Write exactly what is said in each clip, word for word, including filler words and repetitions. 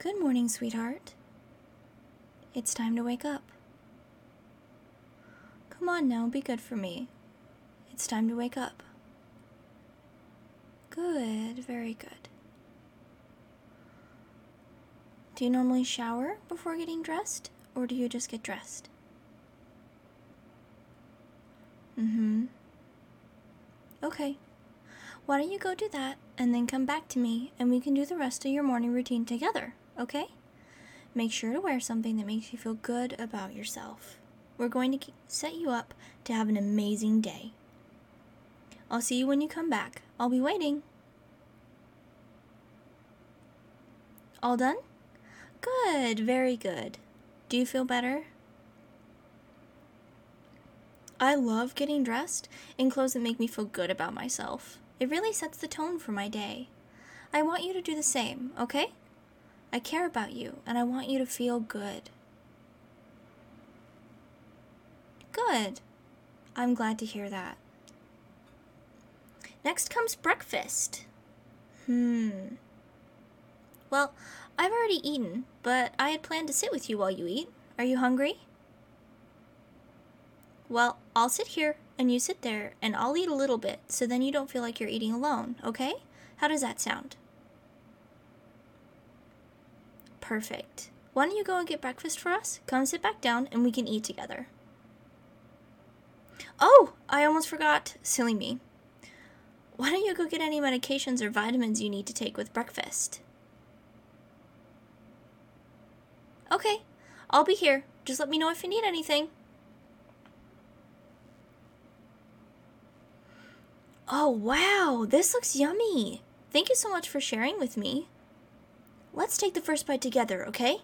Good morning, sweetheart. It's time to wake up. Come on now, be good for me. It's time to wake up. Good, very good. Do you normally shower before getting dressed, or do you just get dressed? Mm-hmm. Okay. Why don't you go do that, and then come back to me, and we can do the rest of your morning routine together, okay? Make sure to wear something that makes you feel good about yourself. We're going to set you up to have an amazing day. I'll see you when you come back. I'll be waiting. All done? Good, very good. Do you feel better? I love getting dressed in clothes that make me feel good about myself. It really sets the tone for my day. I want you to do the same, okay? I care about you, and I want you to feel good. Good. I'm glad to hear that. Next comes breakfast. Hmm. Well, I've already eaten, but I had planned to sit with you while you eat. Are you hungry? Well, I'll sit here, and you sit there, and I'll eat a little bit, so then you don't feel like you're eating alone, okay? How does that sound? Perfect. Why don't you go and get breakfast for us? Come sit back down, and we can eat together. Oh, I almost forgot. Silly me. Why don't you go get any medications or vitamins you need to take with breakfast? Okay, I'll be here. Just let me know if you need anything. Oh, wow, this looks yummy. Thank you so much for sharing with me. Let's take the first bite together, okay?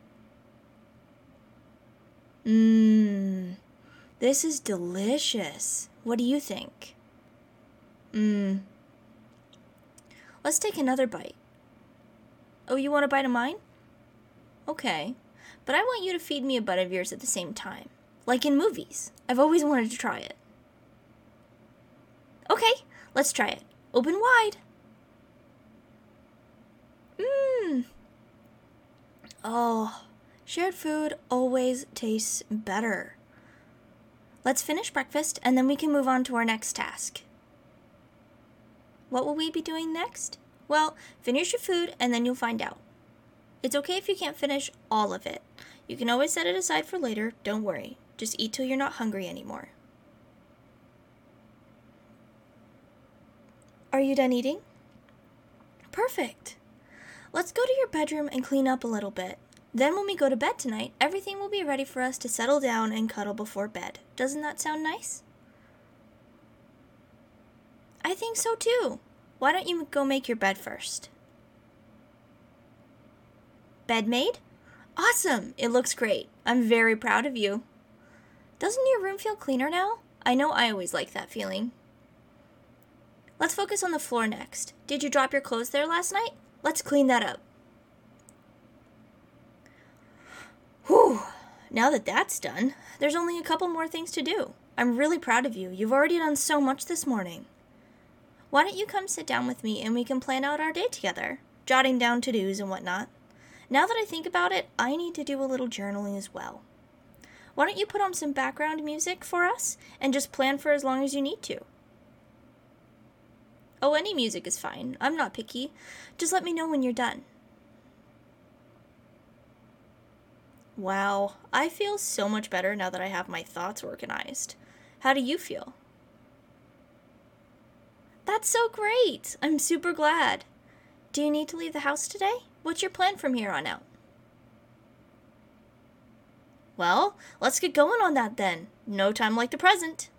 Mmm, this is delicious. What do you think? Mmm. Let's take another bite. Oh, you want a bite of mine? Okay, but I want you to feed me a bite of yours at the same time. Like in movies. I've always wanted to try it. Okay, let's try it. Open wide. Mmm. Oh, shared food always tastes better. Let's finish breakfast and then we can move on to our next task. What will we be doing next? Well, finish your food and then you'll find out. It's okay if you can't finish all of it. You can always set it aside for later, don't worry. Just eat till you're not hungry anymore. Are you done eating? Perfect. Let's go to your bedroom and clean up a little bit. Then when we go to bed tonight, everything will be ready for us to settle down and cuddle before bed. Doesn't that sound nice? I think so too. Why don't you go make your bed first? Bed made? Awesome! It looks great. I'm very proud of you. Doesn't your room feel cleaner now? I know I always like that feeling. Let's focus on the floor next. Did you drop your clothes there last night? Let's clean that up. Whew! Now that that's done, there's only a couple more things to do. I'm really proud of you. You've already done so much this morning. Why don't you come sit down with me and we can plan out our day together, jotting down to-dos and whatnot. Now that I think about it, I need to do a little journaling as well. Why don't you put on some background music for us and just plan for as long as you need to? Oh, any music is fine. I'm not picky. Just let me know when you're done. Wow, I feel so much better now that I have my thoughts organized. How do you feel? That's so great! I'm super glad. Do you need to leave the house today? What's your plan from here on out? Well, let's get going on that then. No time like the present.